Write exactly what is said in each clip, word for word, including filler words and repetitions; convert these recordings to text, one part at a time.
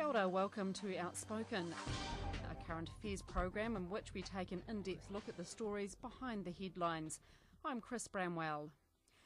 Kia ora, welcome to Outspoken, a current affairs program in which we take an in-depth look at the stories behind the headlines. I'm Chris Bramwell.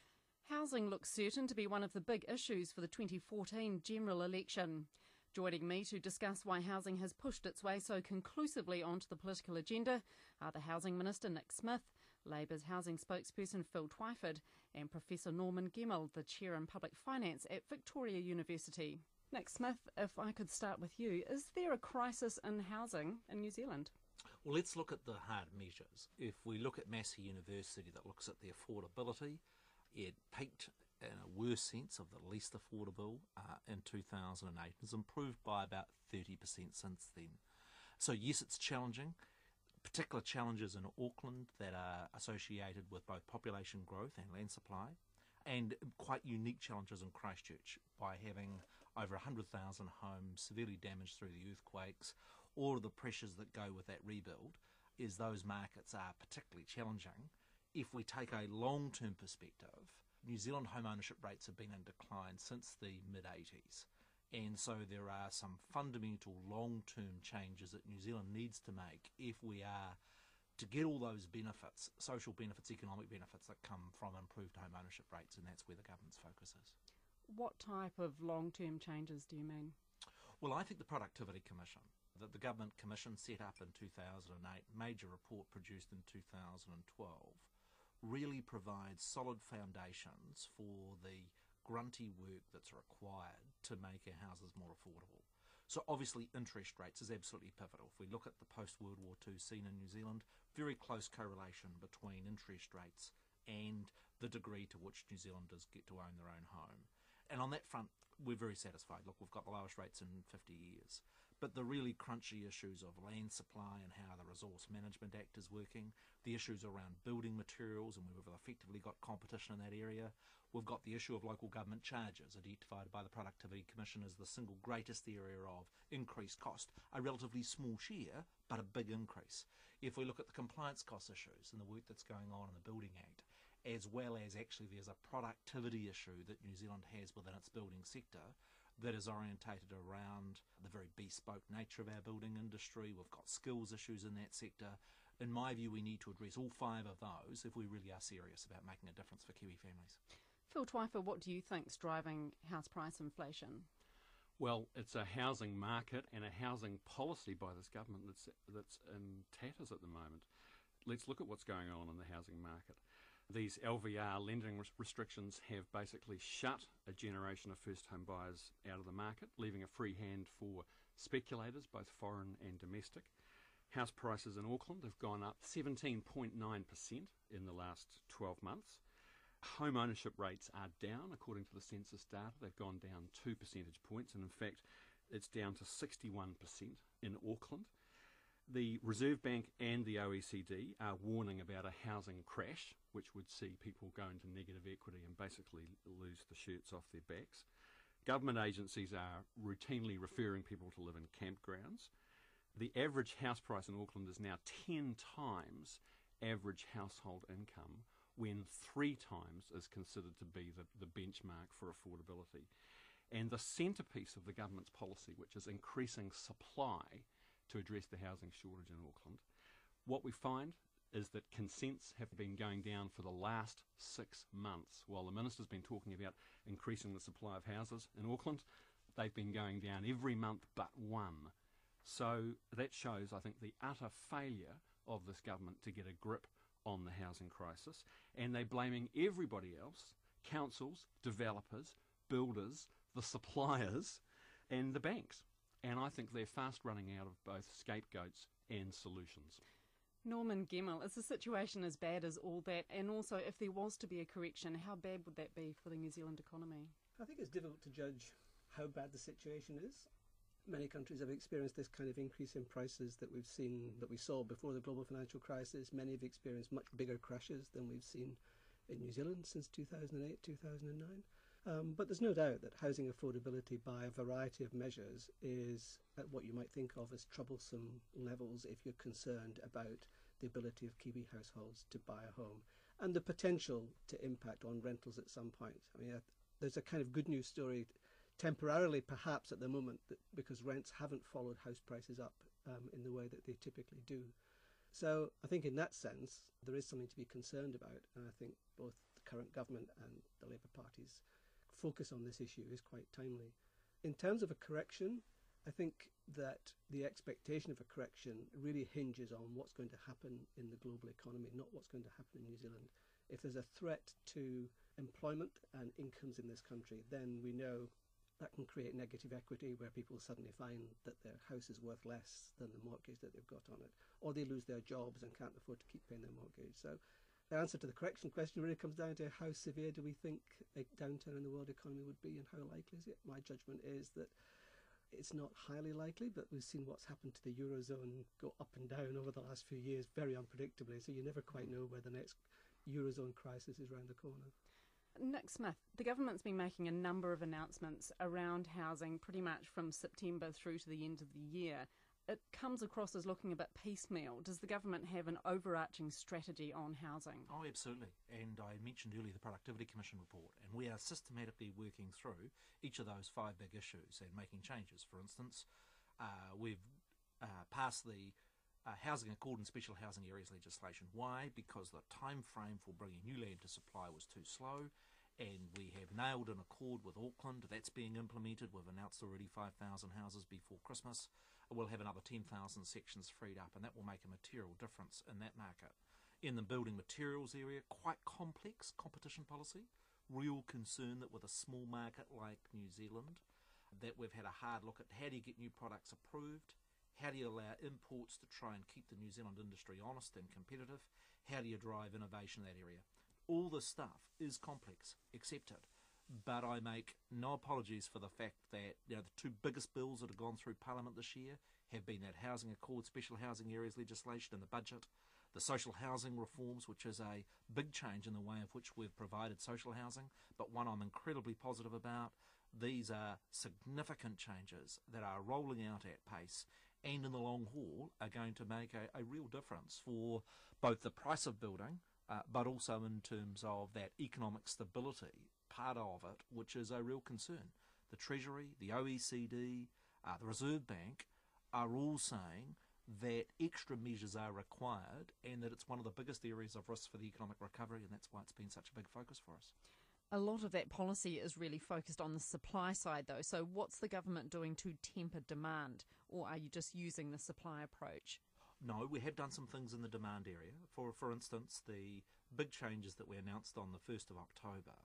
Housing looks certain to be one of the big issues for the twenty fourteen general election. Joining me to discuss why housing has pushed its way so conclusively onto the political agenda are the Housing Minister Nick Smith, Labour's housing spokesperson Phil Twyford, and Professor Norman Gemmell, the Chair in Public Finance at Victoria University. Nick Smith, if I could start with you, is there a crisis in housing in New Zealand? Well, let's look at the hard measures. If we look at Massey University that looks at the affordability, it peaked in a worse sense of the least affordable uh, in two thousand eight. It's improved by about thirty percent since then. So yes, it's challenging. Particular challenges in Auckland that are associated with both population growth and land supply, and quite unique challenges in Christchurch by having over one hundred thousand homes severely damaged through the earthquakes. All of the pressures that go with that rebuild is those markets are particularly challenging. If we take a long-term perspective, New Zealand home ownership rates have been in decline since the mid eighties. And so there are some fundamental long-term changes that New Zealand needs to make if we are to get all those benefits, social benefits, economic benefits that come from improved home ownership rates, and that's where the government's focus is. What type of long-term changes do you mean? Well, I think the Productivity Commission that the Government Commission set up in two thousand eight, major report produced in two thousand twelve, really provides solid foundations for the grunty work that's required to make our houses more affordable. So obviously interest rates is absolutely pivotal. If we look at the post-World War Two scene in New Zealand, very close correlation between interest rates and the degree to which New Zealanders get to own their own home. And on that front, we're very satisfied. Look, we've got the lowest rates in fifty years. But the really crunchy issues of land supply and how the Resource Management Act is working, the issues around building materials, and we've effectively got competition in that area. We've got the issue of local government charges, identified by the Productivity Commission as the single greatest area of increased cost. A relatively small share, but a big increase. If we look at the compliance cost issues and the work that's going on in the Building Act, as well as actually there's a productivity issue that New Zealand has within its building sector that is orientated around the very bespoke nature of our building industry. We've got skills issues in that sector. In my view, we need to address all five of those if we really are serious about making a difference for Kiwi families. Phil Twyford, what do you think is driving house price inflation? Well, it's a housing market and a housing policy by this government that's that's in tatters at the moment. Let's look at what's going on in the housing market. These L V R lending restrictions have basically shut a generation of first home buyers out of the market, leaving a free hand for speculators, both foreign and domestic. House prices in Auckland have gone up seventeen point nine percent in the last twelve months. Home ownership rates are down, according to the census data. They've gone down two percentage points, and in fact, it's down to sixty-one percent in Auckland. The Reserve Bank and the O E C D are warning about a housing crash, which would see people go into negative equity and basically lose the shirts off their backs. Government agencies are routinely referring people to live in campgrounds. The average house price in Auckland is now ten times average household income, when three times is considered to be the, the benchmark for affordability. And the centrepiece of the government's policy, which is increasing supply to address the housing shortage in Auckland, what we find is that consents have been going down for the last six months. While the Minister's been talking about increasing the supply of houses in Auckland, they've been going down every month but one. So that shows, I think, the utter failure of this government to get a grip on the housing crisis, and they're blaming everybody else, councils, developers, builders, the suppliers, and the banks. And I think they're fast running out of both scapegoats and solutions. Norman Gemmell, is the situation as bad as all that? And also, if there was to be a correction, how bad would that be for the New Zealand economy? I think it's difficult to judge how bad the situation is. Many countries have experienced this kind of increase in prices that we've seen, that we saw before the global financial crisis. Many have experienced much bigger crashes than we've seen in New Zealand since two thousand eight, two thousand nine. Um, but there's no doubt that housing affordability by a variety of measures is at what you might think of as troublesome levels if you're concerned about the ability of Kiwi households to buy a home and the potential to impact on rentals at some point. I mean, there's a kind of good news story temporarily perhaps at the moment that because rents haven't followed house prices up um, in the way that they typically do. So I think in that sense there is something to be concerned about, and I think both the current government and the Labour Party's focus on this issue is quite timely. In terms of a correction, I think that the expectation of a correction really hinges on what's going to happen in the global economy, not what's going to happen in New Zealand. If there's a threat to employment and incomes in this country, then we know that can create negative equity where people suddenly find that their house is worth less than the mortgage that they've got on it, or they lose their jobs and can't afford to keep paying their mortgage. So the answer to the correction question really comes down to how severe do we think a downturn in the world economy would be and how likely is it? My judgment is that it's not highly likely, but we've seen what's happened to the Eurozone go up and down over the last few years very unpredictably, so you never quite know where the next Eurozone crisis is around the corner. Nick Smith, the government's been making a number of announcements around housing pretty much from September through to the end of the year. It comes across as looking a bit piecemeal. Does the government have an overarching strategy on housing? Oh, absolutely. And I mentioned earlier the Productivity Commission report, and we are systematically working through each of those five big issues and making changes. For instance, uh, we've uh, passed the uh, Housing Accord and Special Housing Areas legislation. Why? Because the time frame for bringing new land to supply was too slow, and we have nailed an accord with Auckland. That's being implemented. We've announced already five thousand houses before Christmas. We'll have another ten thousand sections freed up, and that will make a material difference in that market. In the building materials area, quite complex competition policy. Real concern that with a small market like New Zealand, that we've had a hard look at how do you get new products approved, how do you allow imports to try and keep the New Zealand industry honest and competitive, how do you drive innovation in that area. All this stuff is complex, accepted. But I make no apologies for the fact that you know the two biggest bills that have gone through Parliament this year have been that Housing Accord, Special Housing Areas legislation and the budget, the social housing reforms, which is a big change in the way of which we've provided social housing, but one I'm incredibly positive about. These are significant changes that are rolling out at pace and in the long haul are going to make a, a real difference for both the price of building, uh, but also in terms of that economic stability part of it, which is a real concern. The Treasury, the O E C D, uh, the Reserve Bank are all saying that extra measures are required and that it's one of the biggest areas of risk for the economic recovery, and that's why it's been such a big focus for us. A lot of that policy is really focused on the supply side, though. So what's the government doing to temper demand, or are you just using the supply approach? No, we have done some things in the demand area. For, for instance, the big changes that we announced on the first of October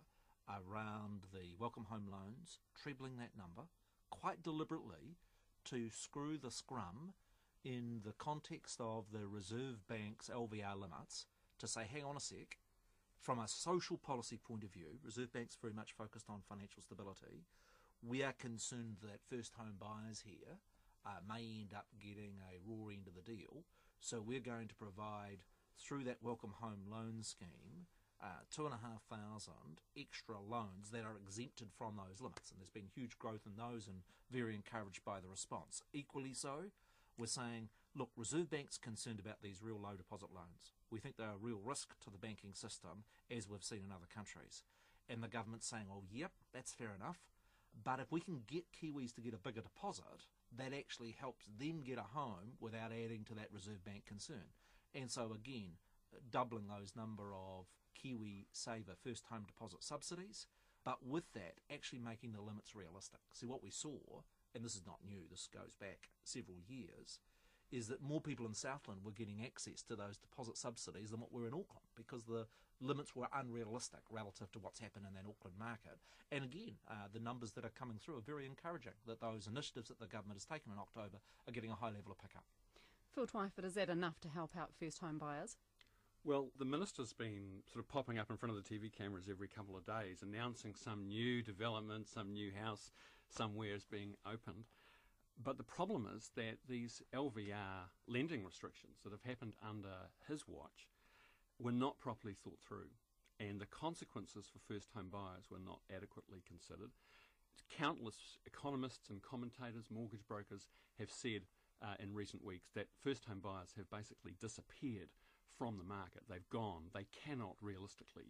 around the welcome home loans, trebling that number quite deliberately to screw the scrum in the context of the Reserve Bank's L V R limits to say, hang on a sec, from a social policy point of view, Reserve Bank's very much focused on financial stability. We are concerned that first home buyers here uh, may end up getting a raw end of the deal. So we're going to provide, through that welcome home loan scheme, Uh, two and a half thousand extra loans that are exempted from those limits, and there's been huge growth in those and very encouraged by the response. Equally so, we're saying, look, Reserve Bank's concerned about these real low deposit loans. We think they're a real risk to the banking system, as we've seen in other countries. And the government's saying, well, yep, that's fair enough, but if we can get Kiwis to get a bigger deposit, that actually helps them get a home without adding to that Reserve Bank concern. And so again, doubling those number of Kiwi Saver first home deposit subsidies, but with that actually making the limits realistic. See, what we saw, and this is not new, this goes back several years, is that more people in Southland were getting access to those deposit subsidies than what were in Auckland, because the limits were unrealistic relative to what's happened in that Auckland market. And again, uh, the numbers that are coming through are very encouraging, that those initiatives that the government has taken in October are getting a high level of pickup. Phil Twyford, is that enough to help out first home buyers? Well, the minister's been sort of popping up in front of the T V cameras every couple of days, announcing some new development, some new house somewhere is being opened. But the problem is that these L V R lending restrictions that have happened under his watch were not properly thought through, and the consequences for first-home buyers were not adequately considered. Countless economists and commentators, mortgage brokers have said uh, in recent weeks that first-home buyers have basically disappeared from the market. They've gone. They cannot realistically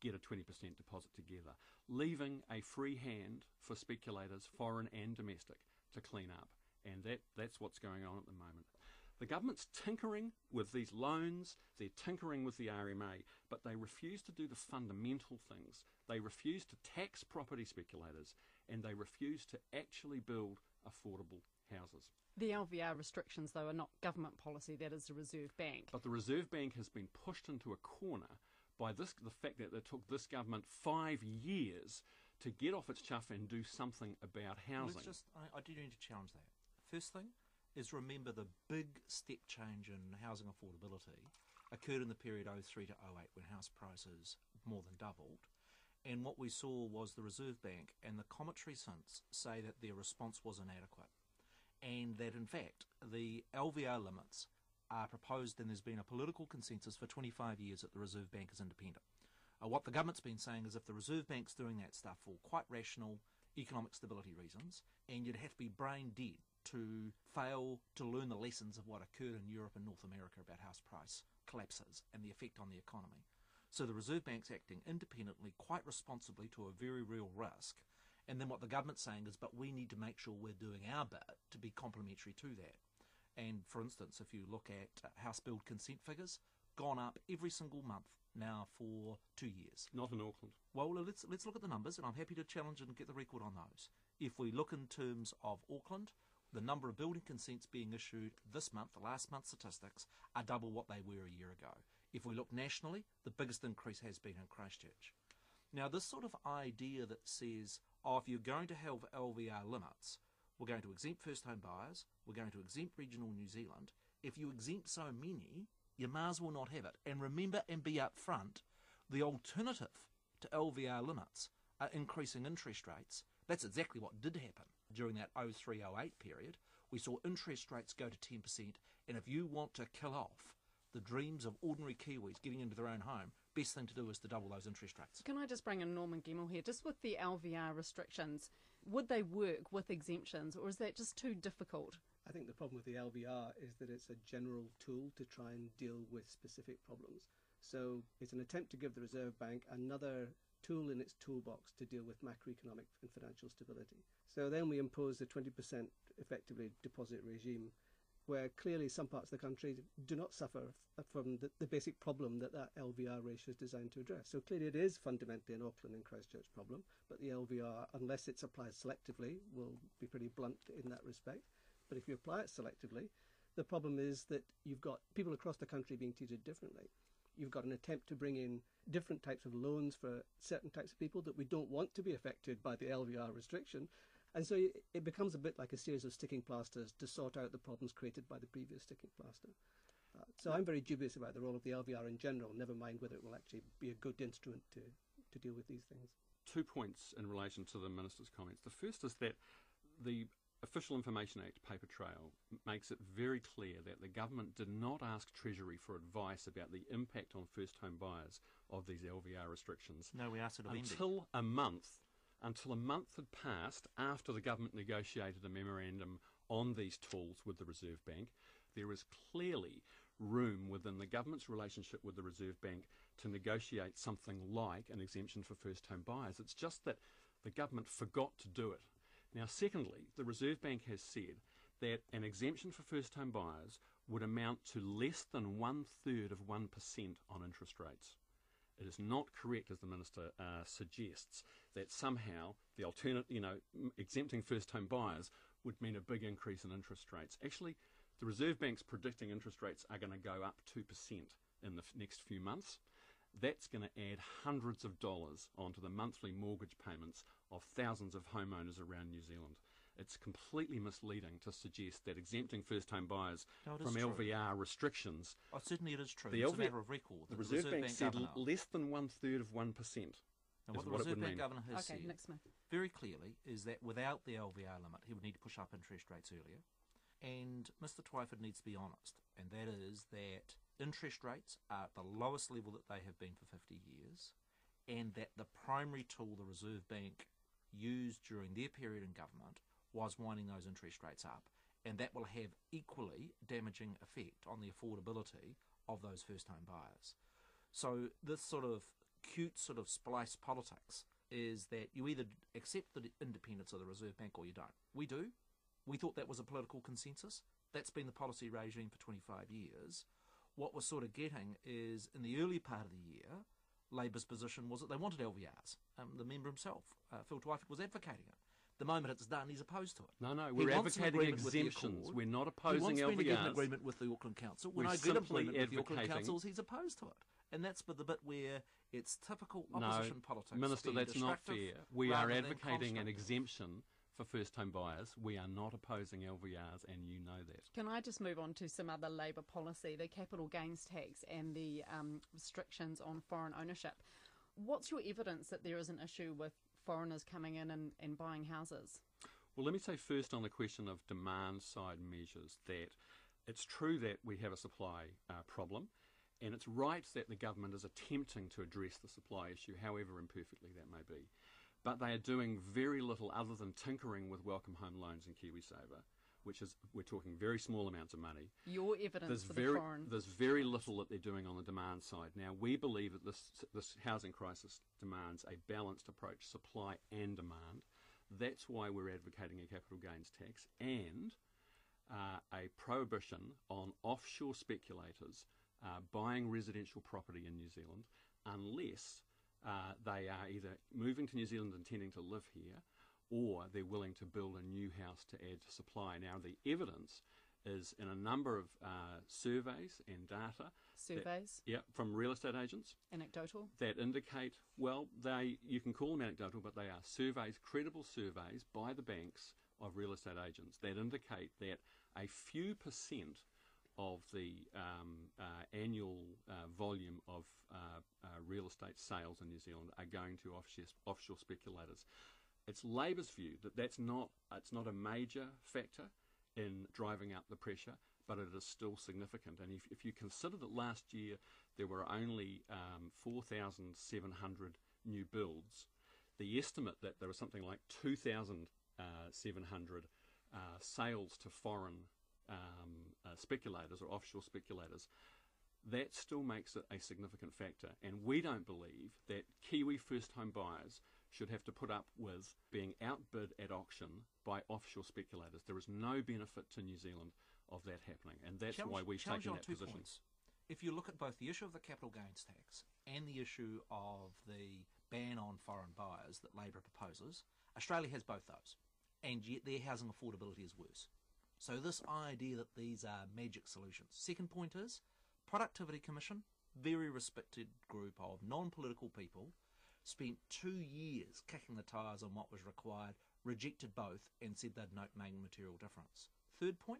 get a twenty percent deposit together, leaving a free hand for speculators, foreign and domestic, to clean up. And that, that's what's going on at the moment. The government's tinkering with these loans, they're tinkering with the R M A, but they refuse to do the fundamental things. They refuse to tax property speculators, and they refuse to actually build affordable houses. The L V R restrictions, though, are not government policy, that is the Reserve Bank. But the Reserve Bank has been pushed into a corner by this, the fact that it took this government five years to get off its chuff and do something about housing. Let's just, I, I do need to challenge that. First thing is remember the big step change in housing affordability occurred in the period oh three to oh eight when house prices more than doubled. And what we saw was the Reserve Bank and the commentary since say that their response was inadequate. And that in fact the L V R limits are proposed, and there's been a political consensus for twenty-five years that the Reserve Bank is independent. Uh, what the government's been saying is if the Reserve Bank's doing that stuff for quite rational economic stability reasons, and you'd have to be brain dead to fail to learn the lessons of what occurred in Europe and North America about house price collapses and the effect on the economy. So the Reserve Bank's acting independently, quite responsibly to a very real risk. And then what the government's saying is, but we need to make sure we're doing our bit to be complementary to that. And for instance, if you look at uh, house build consent figures, gone up every single month now for two years. Not in Auckland. Well, let's let's look at the numbers, and I'm happy to challenge and get the record on those. If we look in terms of Auckland, the number of building consents being issued this month, the last month's statistics, are double what they were a year ago. If we look nationally, the biggest increase has been in Christchurch. Now, this sort of idea that says, oh, if you're going to have L V R limits, we're going to exempt first-home buyers, we're going to exempt regional New Zealand. If you exempt so many, you may as well not have it. And remember and be upfront, the alternative to L V R limits are increasing interest rates. That's exactly what did happen during that oh three oh eight period. We saw interest rates go to ten percent, and if you want to kill off the dreams of ordinary Kiwis getting into their own home, best thing to do is to double those interest rates. Can I just bring in Norman Gemmell here? Just with the L V R restrictions, would they work with exemptions, or is that just too difficult? I think the problem with the L V R is that it's a general tool to try and deal with specific problems. So it's an attempt to give the Reserve Bank another tool in its toolbox to deal with macroeconomic and financial stability. So then we impose the twenty percent effectively deposit regime, where clearly some parts of the country do not suffer f- from the, the basic problem that that L V R ratio is designed to address. So clearly it is fundamentally an Auckland and Christchurch problem, but the L V R, unless it's applied selectively, will be pretty blunt in that respect. But if you apply it selectively, the problem is that you've got people across the country being treated differently. You've got an attempt to bring in different types of loans for certain types of people that we don't want to be affected by the L V R restriction. And so it becomes a bit like a series of sticking plasters to sort out the problems created by the previous sticking plaster. Uh, so I'm very dubious about the role of the L V R in general, never mind whether it will actually be a good instrument to, to deal with these things. Two points in relation to the Minister's comments. The first is that the Official Information Act paper trail makes it very clear that the government did not ask Treasury for advice about the impact on first-home buyers of these L V R restrictions. No, we asked it of until a month, until a month had passed after the government negotiated a memorandum on these tools with the Reserve Bank. There is clearly room within the government's relationship with the Reserve Bank to negotiate something like an exemption for first-home buyers. It's just that the government forgot to do it. Now, secondly, the Reserve Bank has said that an exemption for first-home buyers would amount to less than one-third of one percent on interest rates. It is not correct, as the Minister uh, suggests, that somehow the alternate, you know, exempting first-home buyers would mean a big increase in interest rates. Actually, the Reserve Bank's predicting interest rates are going to go up two percent in the f- next few months. That's going to add hundreds of dollars onto the monthly mortgage payments of thousands of homeowners around New Zealand. It's completely misleading to suggest that exempting first-home buyers no, from L V R restrictions... Oh, certainly it is true. The it's L V R, a matter of record. The, the Reserve, Reserve Bank, Bank said Governor, l- less than one-third of one percent. Now, what the what Reserve Bank mean. Governor has Okay, said Nick Smith. very clearly is that without the L V R limit, he would need to push up interest rates earlier. And Mister Twyford needs to be honest, and that is that interest rates are at the lowest level that they have been for fifty years, and that the primary tool the Reserve Bank used during their period in government was winding those interest rates up, and that will have equally damaging effect on the affordability of those first-home buyers. So this sort of cute sort of splice politics is that you either accept the independence of the Reserve Bank or you don't. We do. We thought that was a political consensus. That's been the policy regime for twenty-five years. What we're sort of getting is, in the early part of the year, Labour's position was that they wanted L V Rs. Um, the member himself, uh, Phil Twyford, was advocating it. The moment it's done, he's opposed to it. No, no, He we're wants an advocating agreement with the exemptions. Accord. We're not He opposing wants L me to V get an Rs. agreement with the Auckland Council. When We're I get simply agreement with the Auckland advocating- Councils, he's opposed to it. And that's the bit where it's typical No, opposition politics. Minister, being that's not destructive fair. We are rather than advocating an constructive. exemption for first-home buyers. We are not opposing L V Rs, and you know that. Can I just move on to some other Labour policy, the capital gains tax and the um, restrictions on foreign ownership? What's your evidence that there is an issue with foreigners coming in and, and buying houses? Well, let me say first on the question of demand-side measures that it's true that we have a supply uh, problem, and it's right that the government is attempting to address the supply issue, however imperfectly that may be. But they are doing very little other than tinkering with Welcome Home loans and KiwiSaver, which is, we're talking very small amounts of money. Your evidence There's for very, the foreign... there's very little that they're doing on the demand side. Now, we believe that this, this housing crisis demands a balanced approach, supply and demand. That's why we're advocating a capital gains tax and uh, a prohibition on offshore speculators uh, buying residential property in New Zealand unless uh, they are either moving to New Zealand intending to live here or they're willing to build a new house to add to supply. Now, the evidence is in a number of uh, surveys and data. Surveys? That, yeah, from real estate agents. Anecdotal? That indicate, well, they you can call them anecdotal, but they are surveys, credible surveys by the banks of real estate agents that indicate that a few percent of the um, uh, annual uh, volume of uh, uh, real estate sales in New Zealand are going to offshore, offshore speculators. It's Labour's view that that's not, it's not a major factor in driving up the pressure, but it is still significant. And if, if you consider that last year there were only um, four thousand seven hundred new builds, the estimate that there was something like two thousand seven hundred uh, sales to foreign um, uh, speculators or offshore speculators, that still makes it a significant factor. And we don't believe that Kiwi first-home buyers should have to put up with being outbid at auction by offshore speculators. There is no benefit to New Zealand of that happening, and that's Challenge- why we've challenge taken on that two position. points. If you look at both the issue of the capital gains tax and the issue of the ban on foreign buyers that Labor proposes, Australia has both those, and yet their housing affordability is worse. So this idea that these are magic solutions. Second point is, Productivity Commission, very respected group of non-political people, spent two years kicking the tyres on what was required, rejected both, and said they'd not make material difference. Third point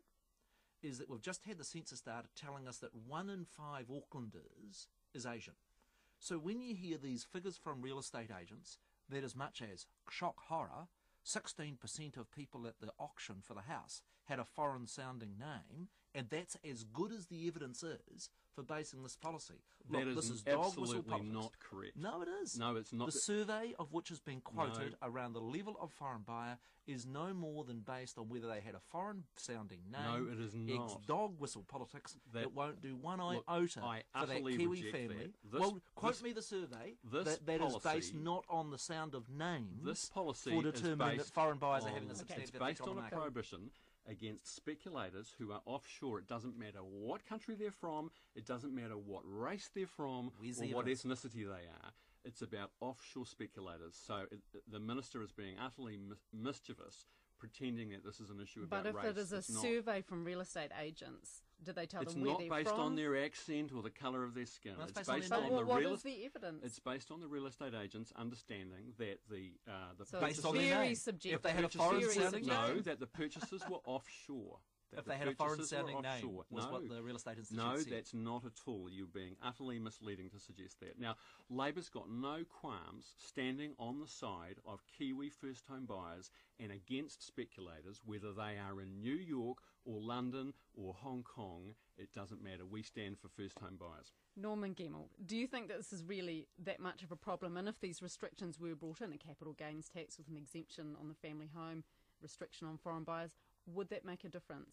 is that we've just had the census data telling us that one in five Aucklanders is Asian. So when you hear these figures from real estate agents, that as much as shock horror, sixteen percent of people at the auction for the house had a foreign-sounding name, and that's as good as the evidence is for basing this policy. That Look, is this is dog whistle absolutely politics. not correct. No, it is. No, it's not. The survey of which has been quoted No. around the level of foreign buyer is no more than based on whether they had a foreign-sounding name. No, it is not. It's dog whistle politics. That- it won't do one Look, iota I for that utterly Kiwi reject family. that. This- well, quote this- me the survey this that, that is based policy- not on the sound of names This policy for is determining that based foreign buyers on, are having a it's substantive based effect on on the a market. prohibition against speculators who are offshore. It doesn't matter what country they're from, it doesn't matter what race they're from, Where's or the what evidence? ethnicity they are. It's about offshore speculators. So it, the minister is being utterly mis- mischievous, pretending that this is an issue about But if race. it is a It's not. survey from real estate agents, do they tell It's them where not they're based from? on their accent or the colour of their skin. No, it's it's based on based their on, name. But the what real is the evidence? It's based on the real estate agents understanding that the uh, the So Based it's on their very name. subjective. If they had a purchases- foreign Very sounding subjective. no, that the purchases were offshore. That If the they had a purchases were foreign-sounding name, offshore. was no. what the real estate institute No, said. that's not at all. You're being utterly misleading to suggest that. Now, Labor's got no qualms standing on the side of Kiwi first-home buyers and against speculators, whether they are in New York or London or Hong Kong. It doesn't matter. We stand for first-home buyers. Norman Gemmell, do you think that this is really that much of a problem? And if these restrictions were brought in, a capital gains tax with an exemption on the family home, restriction on foreign buyers, would that make a difference?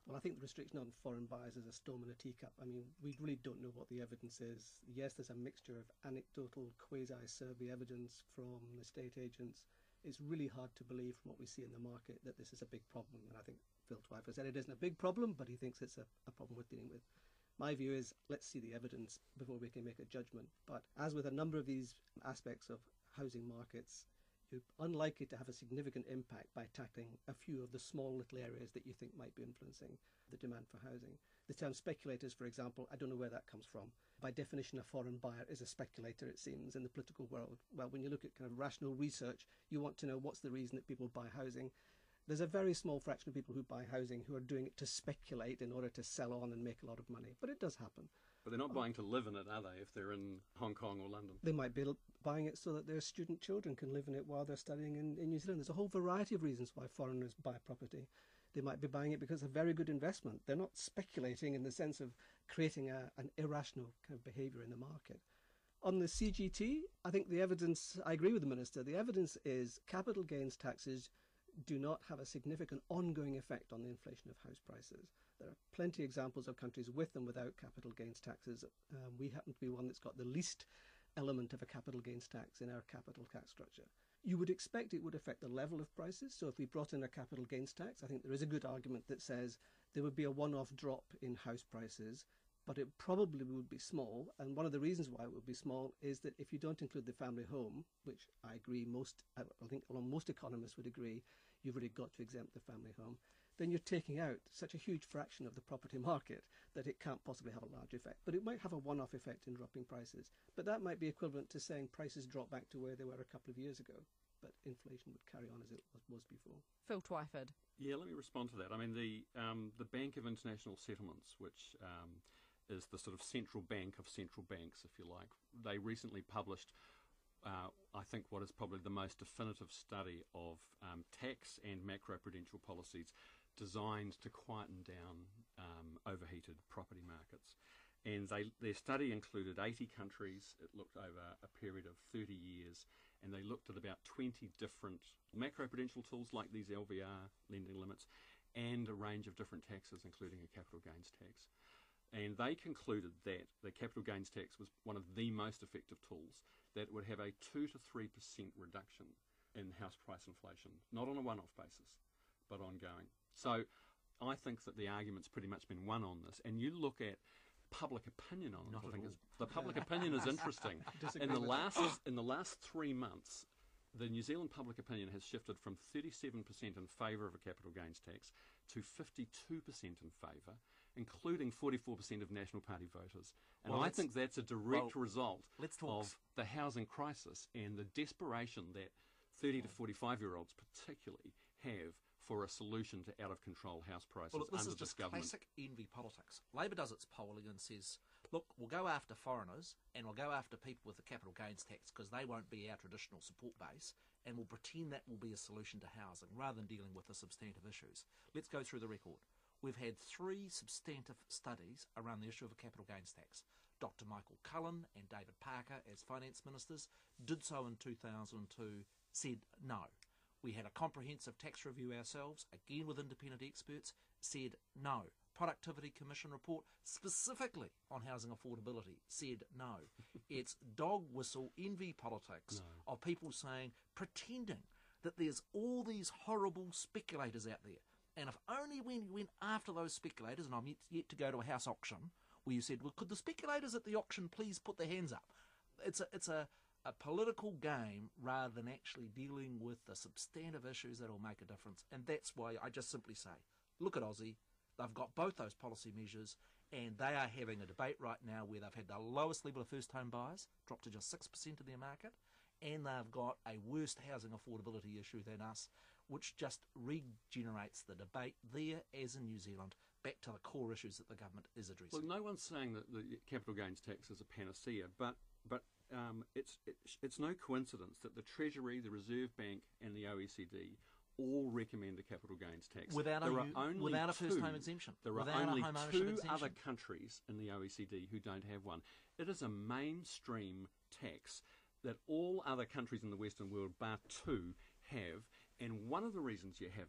Well, I think the restriction on foreign buyers is a storm in a teacup. I mean, we really don't know what the evidence is. Yes, there's a mixture of anecdotal, quasi-survey evidence from estate agents. It's really hard to believe from what we see in the market that this is a big problem. And I think Phil Twyford said it isn't a big problem, but he thinks it's a, a problem worth dealing with. My view is, let's see the evidence before we can make a judgment. But as with a number of these aspects of housing markets, you're unlikely to have a significant impact by tackling a few of the small little areas that you think might be influencing the demand for housing. The term speculators, for example, I don't know where that comes from. By definition, a foreign buyer is a speculator, it seems, in the political world. Well, when you look at kind of rational research, you want to know what's the reason that people buy housing. There's a very small fraction of people who buy housing who are doing it to speculate in order to sell on and make a lot of money. But it does happen. But they're not buying to live in it, are they, if they're in Hong Kong or London? They might be buying it so that their student children can live in it while they're studying in, in New Zealand. There's a whole variety of reasons why foreigners buy property. They might be buying it because it's a very good investment. They're not speculating in the sense of creating a, an irrational kind of behaviour in the market. On the C G T, I think the evidence, I agree with the Minister, the evidence is capital gains taxes do not have a significant ongoing effect on the inflation of house prices. There are plenty of examples of countries with and without capital gains taxes. Um, we happen to be one that's got the least element of a capital gains tax in our capital tax structure. You would expect it would affect the level of prices. So if we brought in a capital gains tax, I think there is a good argument that says there would be a one-off drop in house prices, but it probably would be small. And one of the reasons why it would be small is that if you don't include the family home, which I agree most, I think most economists would agree, you've really got to exempt the family home, then you're taking out such a huge fraction of the property market that it can't possibly have a large effect. But it might have a one-off effect in dropping prices. But that might be equivalent to saying prices drop back to where they were a couple of years ago, but inflation would carry on as it was before. Phil Twyford. Yeah, let me respond to that. I mean, the um, the Bank of International Settlements, which um, is the sort of central bank of central banks, if you like, they recently published Uh, I think what is probably the most definitive study of um, tax and macroprudential policies designed to quieten down um, overheated property markets. And they, their study included eighty countries. It looked over a period of thirty years, and they looked at about twenty different macroprudential tools like these L V R lending limits and a range of different taxes, including a capital gains tax. And they concluded that the capital gains tax was one of the most effective tools, that it would have a two to three percent reduction in house price inflation, not on a one-off basis, but ongoing. So I think that the argument's pretty much been won on this. And you look at public opinion on it. Not I at think all. it's, the public opinion is interesting. Disagree In the with last in the last three months, the New Zealand public opinion has shifted from thirty-seven percent in favour of a capital gains tax to fifty-two percent in favour, including forty-four percent of National Party voters. And Well, I let's- think that's a direct well, result let's talk of the housing crisis and the desperation that thirty to forty-five-year-olds particularly have for a solution to out-of-control house prices Well, this under is this just government. classic envy politics. Labor does its polling and says, look, we'll go after foreigners and we'll go after people with the capital gains tax because they won't be our traditional support base, and we'll pretend that will be a solution to housing rather than dealing with the substantive issues. Let's go through the record. We've had three substantive studies around the issue of a capital gains tax. Doctor Michael Cullen and David Parker, as finance ministers, did so in two thousand two, said no. We had a comprehensive tax review ourselves, again with independent experts, said no. Productivity Commission report, specifically on housing affordability, said no. It's dog whistle envy politics No. of people saying, pretending that there's all these horrible speculators out there. And if only when you went after those speculators, and I'm yet, yet to go to a house auction, where you said, well, could the speculators at the auction please put their hands up? It's a, it's a, a political game rather than actually dealing with the substantive issues that will make a difference. And that's why I just simply say, look at Aussie. They've got both those policy measures, and they are having a debate right now where they've had the lowest level of first-home buyers, dropped to just six percent of their market, and they've got a worse housing affordability issue than us, which just regenerates the debate there, as in New Zealand, back to the core issues that the government is addressing. Well, no one's saying that the capital gains tax is a panacea, but but um, it's it's it's no coincidence that the Treasury, the Reserve Bank, and the O E C D all recommend a capital gains tax. Without a, there are u- only without a two, first-home exemption. There are without only a home ownership two exemption. other countries in the O E C D who don't have one. It is a mainstream tax that all other countries in the Western world, bar two, have. And one of the reasons you have it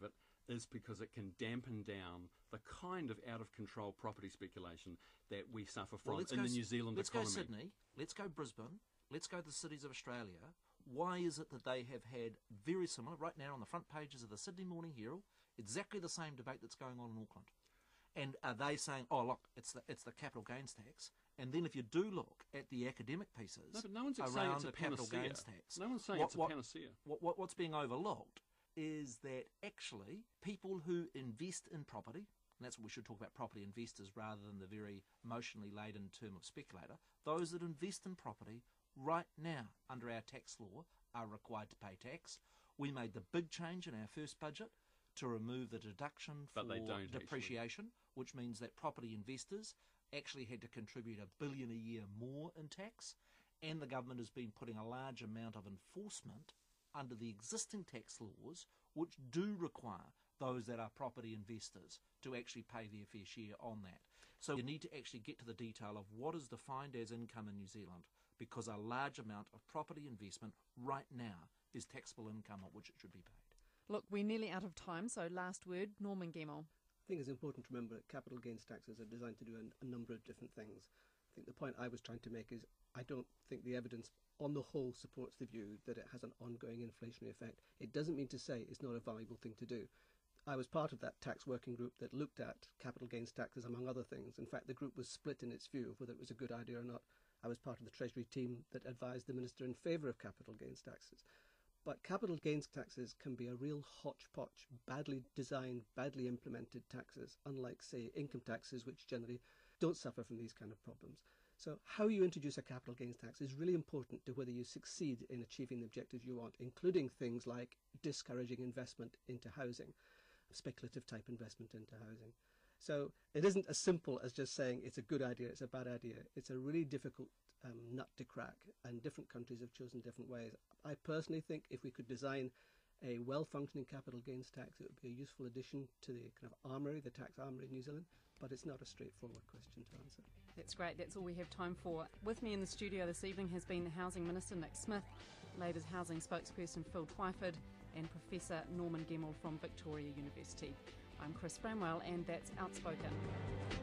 is because it can dampen down the kind of out-of-control property speculation that we suffer from well, in go, the New Zealand let's economy. Let's go Sydney, let's go Brisbane, let's go the cities of Australia. Why is it that they have had very similar, right now on the front pages of the Sydney Morning Herald, exactly the same debate that's going on in Auckland? And are they saying, oh, look, it's the, it's the capital gains tax? And then if you do look at the academic pieces No, but no one's saying around it's a the capital panacea. gains tax, No one's saying what, it's a what, panacea. What, what, what's being overlooked is that actually people who invest in property, and that's what we should talk about, property investors rather than the very emotionally laden term of speculator, those that invest in property right now under our tax law are required to pay tax. We made the big change in our first budget to remove the deduction for But they don't depreciation, actually. Which means that property investors actually had to contribute a billion a year more in tax, and the government has been putting a large amount of enforcement under the existing tax laws, which do require those that are property investors to actually pay their fair share on that. So you need to actually get to the detail of what is defined as income in New Zealand, because a large amount of property investment right now is taxable income at which it should be paid. Look, we're nearly out of time, so last word, Norman Gemmell. I think it's important to remember that capital gains taxes are designed to do a, a number of different things. I think the point I was trying to make is I don't think the evidence on the whole supports the view that it has an ongoing inflationary effect. It doesn't mean to say it's not a valuable thing to do. I was part of that tax working group that looked at capital gains taxes, among other things. In fact, the group was split in its view of whether it was a good idea or not. I was part of the Treasury team that advised the Minister in favour of capital gains taxes. But capital gains taxes can be a real hodgepodge, badly designed, badly implemented taxes, unlike, say, income taxes, which generally don't suffer from these kind of problems. So how you introduce a capital gains tax is really important to whether you succeed in achieving the objectives you want, including things like discouraging investment into housing, speculative type investment into housing. So it isn't as simple as just saying it's a good idea, it's a bad idea. It's a really difficult um, nut to crack, and different countries have chosen different ways. I personally think if we could design a well-functioning capital gains tax, it would be a useful addition to the kind of armoury, the tax armoury in New Zealand, but it's not a straightforward question to answer. That's great. That's all we have time for. With me in the studio this evening has been the Housing Minister, Nick Smith, Labour's Housing Spokesperson, Phil Twyford, and Professor Norman Gemmell from Victoria University. I'm Chris Bramwell, and that's Outspoken.